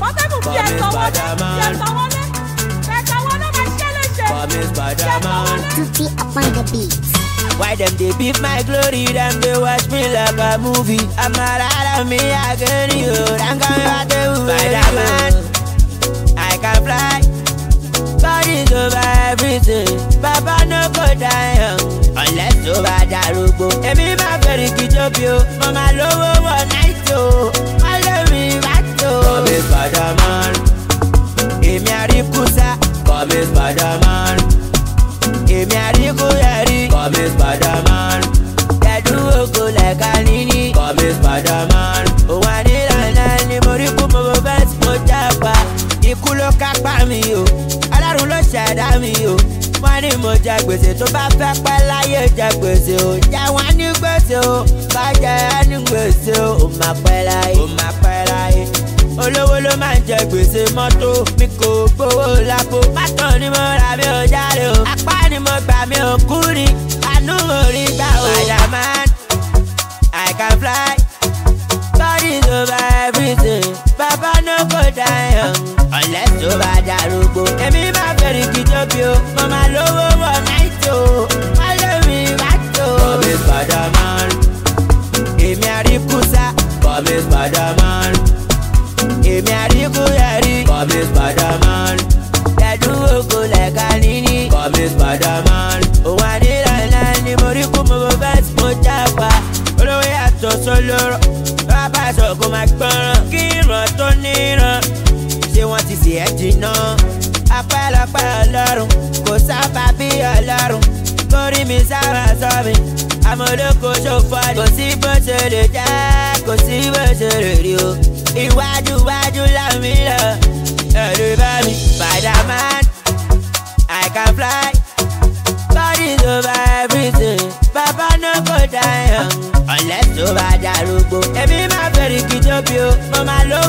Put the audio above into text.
Tutti upon the beat. Why them they beat my glory? Them they watch me like a movie. I'm not out of me again, you. I'm coming back to Spider-Man. I can fly. God is over everything. Papa no go die young unless over Darugo. Emi ma very good up yo. Mama low one night yo. I love me back yo. Come is Spider-Man. Emi arikusa. Come is Spider-Man. Emi arikuyari. Come is Spider-Man. Yadu go like a nini. Come is Spider-Man. Oh wani la ni moriku mo best mo japa. Ikú ló kápá mi o. Ọlọ́run ló ṣẹ̀dá mi o. Wọ́n ní mo jẹ gbèsè tó bá fẹ́ pẹ́ láyé jẹ gbèsè o. Jẹ́ wọ́n ní gbèsè o. Bá jẹ ẹni gbèsè o. Ó máa pẹ́ láyé. Ó máa pẹ́ láyé. Olówó ló máa ń jẹ gbèsè mọ́tò. Mi kò gbowó lápò. Pátọ̀ ni mo rà mi ò jáde o. Apá ni mo gbà mi ò kú ni. Àánú mo rí gbà o. Spider-Man, I can fly. God is over everything. Baba no go die young unless over Darugo. Emi ma very good up yo. Mama lowo one night yo. Follow me back yo. Come is Spider-Man. Emi arikusa. Come is Spider-Man. Emi arikuyari. Come is Spider-Man. Yadu go like a nini. Come is Spider-Man. Oh wani la ni moriku mo best mo japa. Olówó yàtọ̀ sólóró. Bàbá sọ kó máa gbọ́ràn. Kí ìran tó níran. Ṣé wọ́n ti ṣe ẹ́ jìnnà? Apẹ́lọpẹ́ Ọlọ́run. Kò sábà bí Ọlọ́run. Kórì mi sábà sọ mi. Amọ̀lókò ṣòfò. Kò sí bó ṣe lè jẹ́. Kò sí bó ṣe lè rí o. Iwájú lámì lọ. Ẹ̀rù bá mi. Spider-Man, I can fly. God is over everything. Baba no go die young unless over Darugo. Emi ma very good up yo. Mama lo